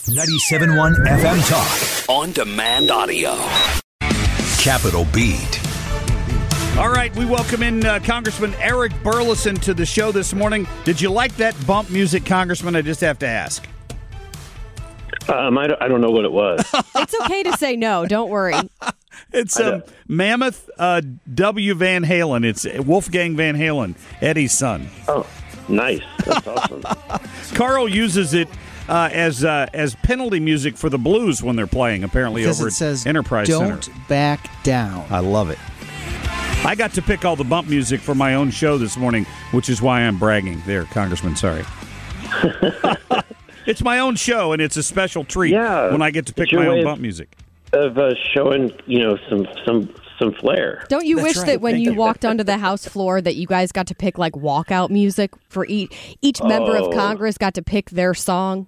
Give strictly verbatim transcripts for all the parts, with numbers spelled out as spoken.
ninety-seven point one F M Talk. On demand audio. Capitol Beat. All right, we welcome in uh, Congressman Eric Burlison to the show this morning. Did you like that bump music, Congressman? I just have to ask. Um, I, don't, I don't know what it was. It's okay to say no. Don't worry. It's um, Mammoth uh, W. Van Halen. It's Wolfgang Van Halen, Eddie's son. Oh, nice. That's awesome. Carl uses it uh, as uh, as penalty music for the Blues when they're playing, apparently, because over it says, at Enterprise don't Center. back down. I love it. I got to pick all the bump music for my own show this morning, which is why I'm bragging there, Congressman. Sorry. It's my own show, and it's a special treat yeah, when I get to pick my own bump music. Of uh, showing, you know, some some some flair. Don't you That's wish right. that when Thank you you. walked onto the House floor that you guys got to pick like walkout music for each each member Oh. of Congress got to pick their song?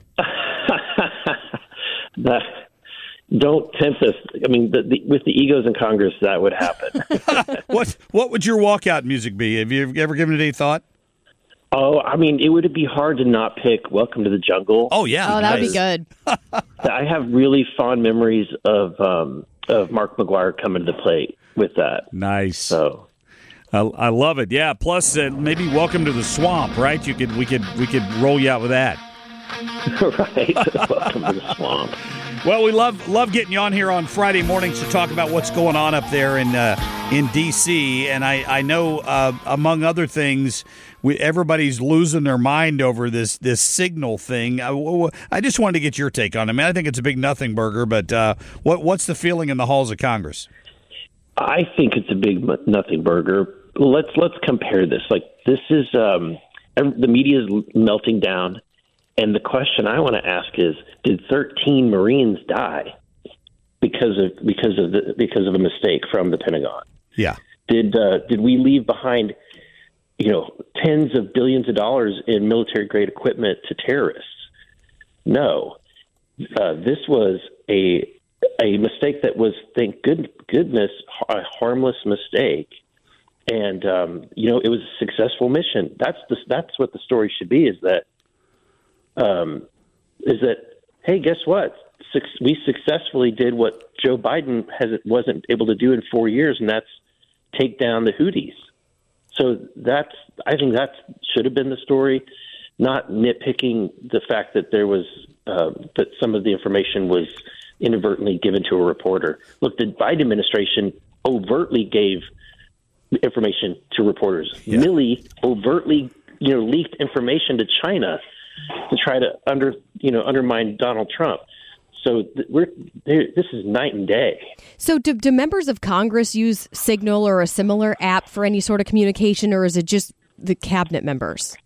that, don't tempt us. I mean, the, the, with the egos in Congress, that would happen. What what would your walkout music be? Have you ever given it any thought? Oh, I mean, it would be hard to not pick "Welcome to the Jungle." Oh yeah, Oh, that would nice. be good. I have really fond memories of um, of Mark McGuire coming to the plate with that. Nice. So, I, I love it. Yeah. Plus, uh, maybe "Welcome to the Swamp." Right? You could we could we could roll you out with that. right, welcome to the swamp. Well, we love love getting you on here on Friday mornings to talk about what's going on up there in uh, in D C. And I I know uh, among other things, we, everybody's losing their mind over this this signal thing. I, I just wanted to get your take on it. I mean, I think it's a big nothing burger, but uh, what what's the feeling in the halls of Congress? I think it's a big nothing burger. Let's let's compare this. Like this is um, the media is melting down. And the question I want to ask is: did thirteen Marines die because of because of the, because of a mistake from the Pentagon? Yeah. Did uh, did we leave behind, you know, tens of billions of dollars in military grade equipment to terrorists? No. Uh, this was a a mistake that was, thank good goodness, a harmless mistake, and um, you know, it was a successful mission. That's the that's what the story should be. Is that. Um, is that, hey, guess what? Suc- we successfully did what Joe Biden has wasn't able to do in four years, and that's take down the Houthis. So that's, I think that should have been the story, not nitpicking the fact that there was, uh, that some of the information was inadvertently given to a reporter. Look, the Biden administration overtly gave information to reporters. Yeah. Milley overtly, you know, leaked information to China to try to under you know undermine Donald Trump. So th- we're this is night and day. So do, do members of Congress use Signal or a similar app for any sort of communication, or is it just the cabinet members?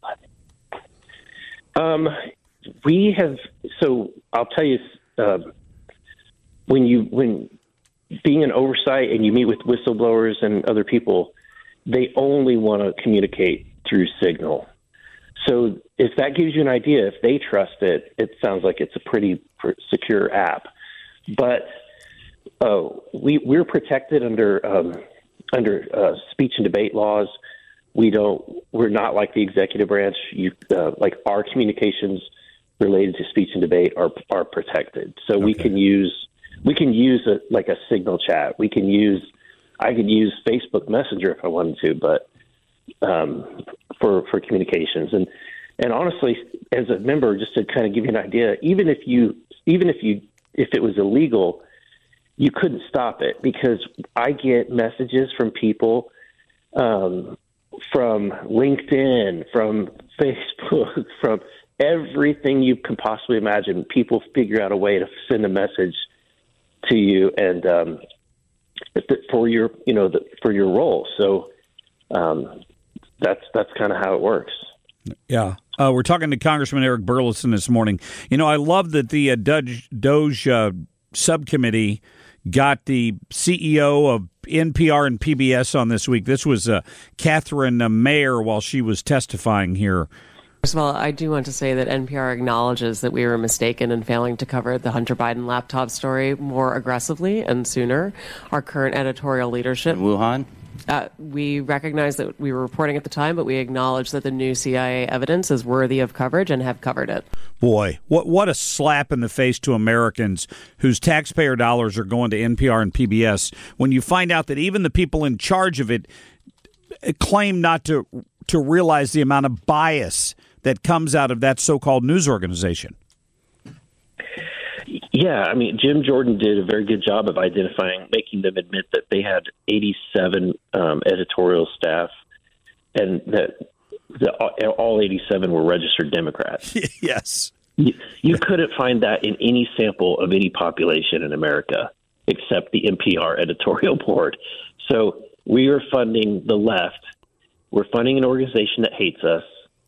Um, we have. So I'll tell you, uh, when you when being an oversight and you meet with whistleblowers and other people, they only want to communicate through Signal. So if that gives you an idea, if they trust it, it sounds like it's a pretty pr- secure app. But oh, we we're protected under um, under uh, speech and debate laws. We don't. We're not like the executive branch. You uh, like our communications related to speech and debate are are protected. So okay. we can use we can use a, like a Signal chat. We can use I could use Facebook Messenger if I wanted to, but. Um, for for communications and and honestly, as a member, just to kind of give you an idea, even if you even if you if it was illegal, you couldn't stop it because I get messages from people um, from LinkedIn, from Facebook, from everything you can possibly imagine. People figure out a way to send a message to you and um, for your you know the, for your role. So. Um, That's that's kind of how it works. Yeah. Uh, we're talking to Congressman Eric Burlison this morning. You know, I love that the uh, Doge, Doge uh, subcommittee got the C E O of N P R and P B S on this week. This was uh, Catherine uh, Mayer while she was testifying here. First of all, I do want to say that N P R acknowledges that we were mistaken in failing to cover the Hunter Biden laptop story more aggressively and sooner. Our current editorial leadership. In Wuhan? Uh, we recognize that we were reporting at the time, but we acknowledge that the new C I A evidence is worthy of coverage and have covered it. Boy, what what a slap in the face to Americans whose taxpayer dollars are going to N P R and P B S when you find out that even the people in charge of it claim not to to realize the amount of bias that comes out of that so-called news organization. Yeah, I mean, Jim Jordan did a very good job of identifying, making them admit that they had eighty-seven um, editorial staff, and that the, all eighty-seven were registered Democrats. Yes. You, you couldn't find that in any sample of any population in America except the N P R editorial board. So we are funding the left. We're funding an organization that hates us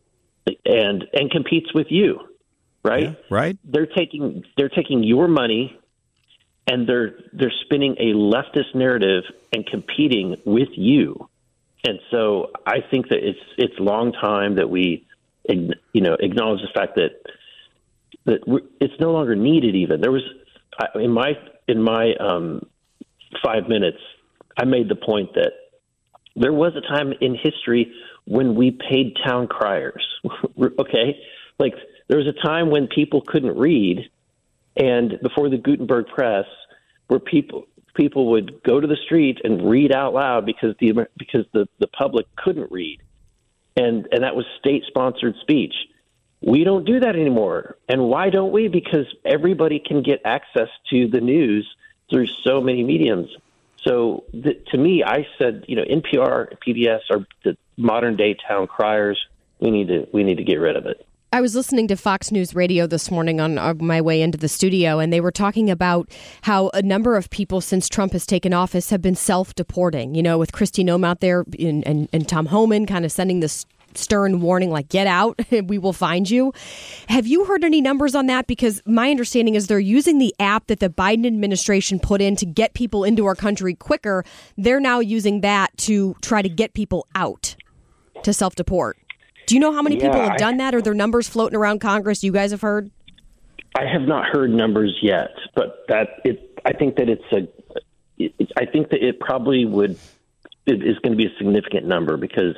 and and competes with you. Right, yeah, right. They're taking they're taking your money, and they're they're spinning a leftist narrative and competing with you. And so I think that it's it's long time that we, you know, acknowledge the fact that that we're, it's no longer needed. Even there was in my in my um, five minutes, I made the point that there was a time in history when we paid town criers. Okay, like. There was a time when people couldn't read, and before the Gutenberg press, where people people would go to the street and read out loud because the because the, the public couldn't read, and and that was state-sponsored speech. We don't do that anymore, and why don't we? Because everybody can get access to the news through so many mediums. So the, to me, I said, you know, N P R, P B S are the modern-day town criers. We need to we need to get rid of it. I was listening to Fox News Radio this morning on my way into the studio, and they were talking about how a number of people since Trump has taken office have been self-deporting, you know, with Kristi Noem out there and, and, and Tom Homan kind of sending this stern warning, like, get out, we will find you. Have you heard any numbers on that? Because my understanding is they're using the app that the Biden administration put in to get people into our country quicker. They're now using that to try to get people out to self-deport. Do you know how many yeah, people have I, done that? Are there numbers floating around Congress you guys have heard? I have not heard numbers yet, but that it. I think that it's a. It, I think that it probably would. It is going to be a significant number because,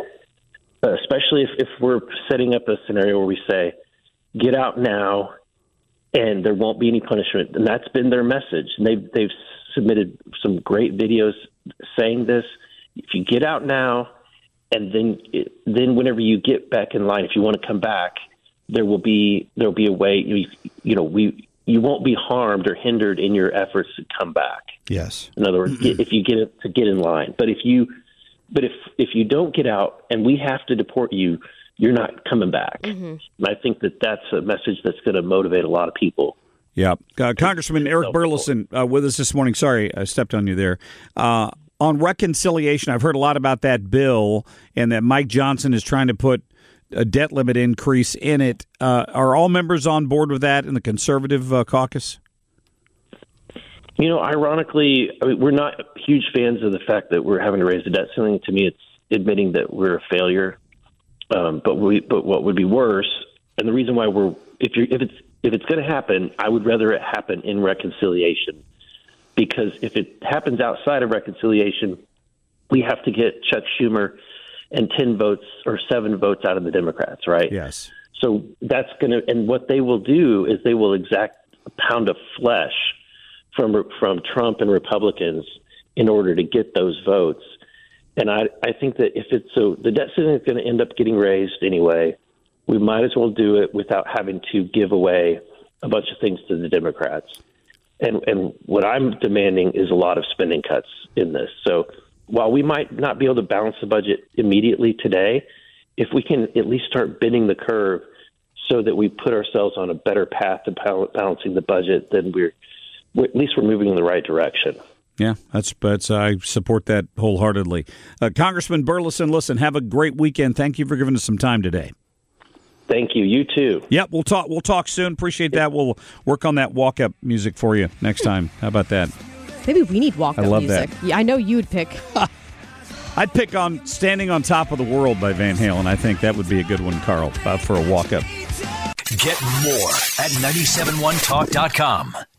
uh, especially if, if we're setting up a scenario where we say, "Get out now," and there won't be any punishment, and that's been their message. And they've they've submitted some great videos saying this. If you get out now. And then, then whenever you get back in line, if you want to come back, there will be there will be a way. You, you know, we you won't be harmed or hindered in your efforts to come back. Yes. In other words, if you get to get in line, but if you, but if if you don't get out and we have to deport you, you're not coming back. Mm-hmm. And I think that that's a message that's going to motivate a lot of people. Yeah, uh, Congressman Eric Burlison uh, with us this morning. Sorry, I stepped on you there. Uh, On reconciliation, I've heard a lot about that bill and that Mike Johnson is trying to put a debt limit increase in it. Uh, are all members on board with that in the conservative uh, caucus? You know, ironically, I mean, we're not huge fans of the fact that we're having to raise the debt ceiling. To me, it's admitting that we're a failure. Um, but we, but what would be worse, and the reason why we're if you if it's if it's going to happen, I would rather it happen in reconciliation. Because if it happens outside of reconciliation, we have to get Chuck Schumer and ten votes or seven votes out of the Democrats, right? Yes. So that's going to, and what they will do is they will exact a pound of flesh from from Trump and Republicans in order to get those votes. And I, I think that if it's so, the debt ceiling is going to end up getting raised anyway. We might as well do it without having to give away a bunch of things to the Democrats. And, and what I'm demanding is a lot of spending cuts in this. So while we might not be able to balance the budget immediately today, if we can at least start bending the curve so that we put ourselves on a better path to balancing the budget, then we're, we're at least we're moving in the right direction. Yeah, that's that's I support that wholeheartedly. Uh, Congressman Burlison, listen, have a great weekend. Thank you for giving us some time today. Thank you. You too. Yep, we'll talk. We'll talk soon. Appreciate that. We'll work on that walk-up music for you next time. How about that? Maybe we need walk-up I love music. That. Yeah, I know you'd pick. I'd pick on "Standing on Top of the World" by Van Halen. I think that would be a good one, Carl, uh, for a walk-up. Get more at nine seven one talk dot com.